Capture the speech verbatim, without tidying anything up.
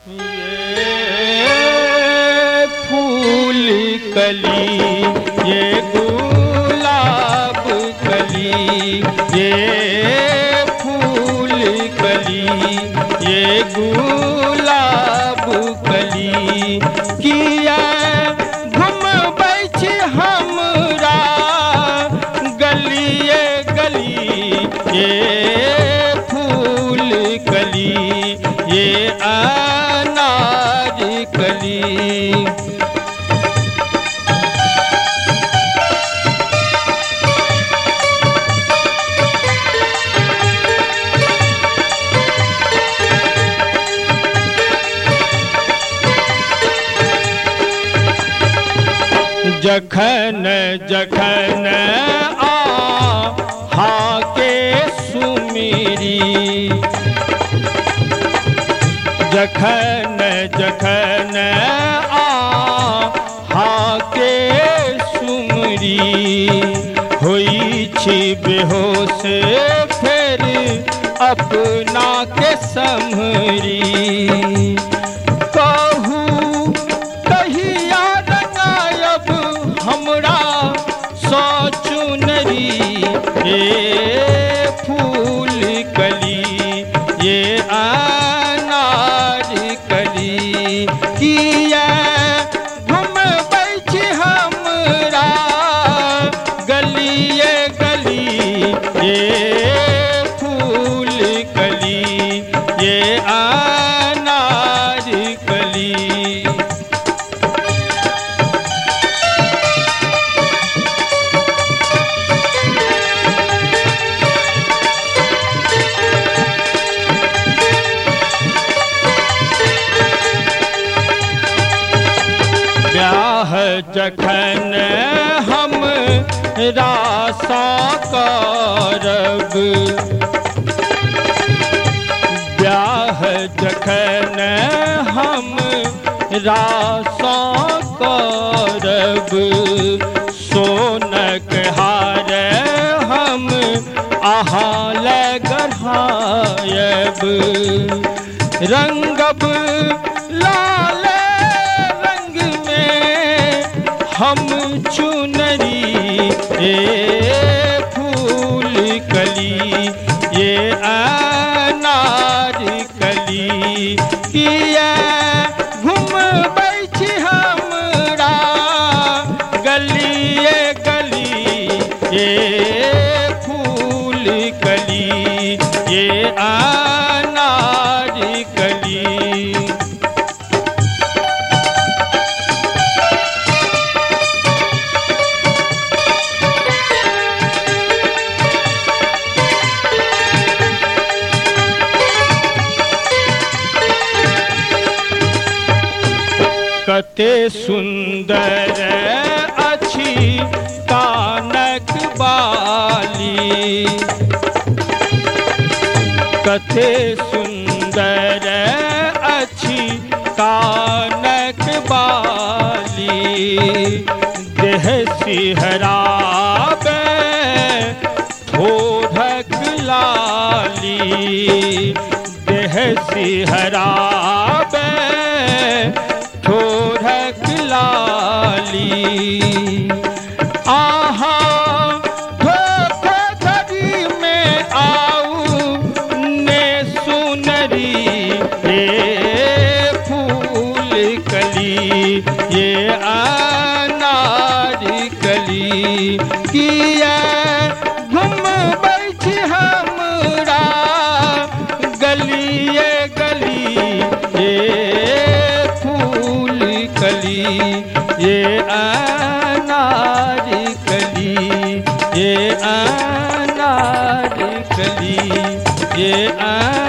ये फूल कली, ये गुलाब कली, ये फूल कली, ये गुलाब कली, किया घुम बैठ हमरा गलिए गली। ये फूल कली, ये अनार कली। जखन जखन आहा के सुमिरी, जखन जखन आहा के सुमरी, होई छी बेहोश फिर अपना के सम्हरी। कहू कहिया रंगायब हमरा सौ चुनरी, ये फूल कली, ये अनार कली, किया घुम बैठ हमरा गलिए गली। ये फूल कली, ये अनार कली। ब्याह जखन हम रासा करब, ब्याह जखन हम रासा करब, सोनक हार हम अहाँ लगढ़ायब, रंगब लाल हम चुनरी। ये फूल कली, ये अनार कली, किया घुम बैठ हमरा गलिए गली। ये फूल कली, ये अनार कली। कते सुंदर अछि कानक बाली, कते सुंदर अछि कानक बाली, देह सिहराबे ठोढ़क लाली, देह सिहराबे ठोढ़क लाली। आहा धोखाधड़ी में आऊ ने सुनरी, ये फूल कली, ये अनार कली, किया घुम बैठ हमरा गलिए गली। ये कली, ये अनार कली, ये अनार कली, ये अनार